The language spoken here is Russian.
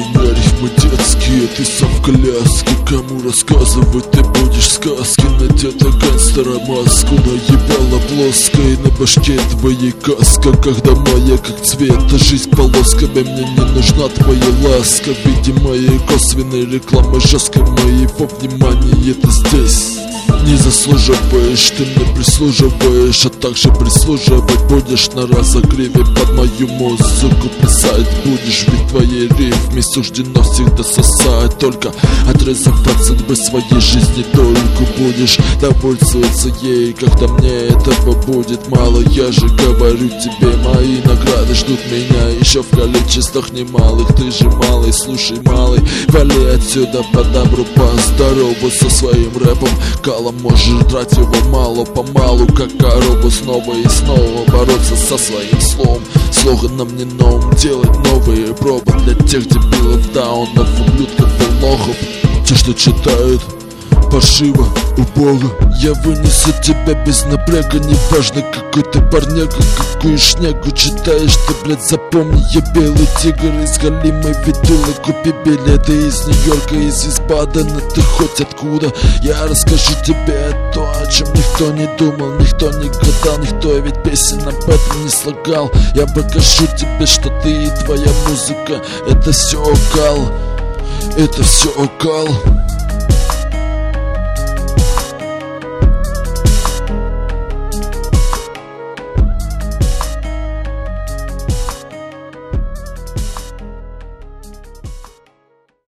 меня рифмы детские, ты сам в коляске. Кому рассказывать ты будешь сказки? Надета гангстера маску, наебала плоской, на башке твоей каска. Когда моя как цвет, а жизнь полосками, мне не нужна твоя ласка. В виде моей косвенной рекламы, жесткой моего внимания ты здесь не заслуживаешь, ты мне прислуживаешь, а также прислуживать будешь на разогреве под мою музыку. Писать будешь, ведь твоей рифме суждено всегда сосать. Только отрезав от судьбы своей жизни только будешь довольствоваться ей, когда мне этого будет мало. Я же говорю тебе, мои награды ждут меня еще в количествах немалых. Ты же малый, слушай, малый, вали отсюда по добру, по здорову со своим рэпом. Калом можешь драть его мало-помалу, как корову, снова и снова бороться со своим словом. Слоганом не новым, делать новые пробы для тех дебилов, даунов, ублюдков и лохов. Те, что читают паршиво, убого. Я вынесу тебя без напряга, неважно какой ты парняга, какую шнягу читаешь ты, блядь, запомни. Я белый тигр из галимой ветулы, купи билеты из Нью-Йорка, из Висбадена, ты хоть откуда. Я расскажу тебе то, о чем никто не думал, никто не гадал, никто ведь песен об этом не слагал. Я покажу тебе, что ты и твоя музыка — это все окал, это все окал.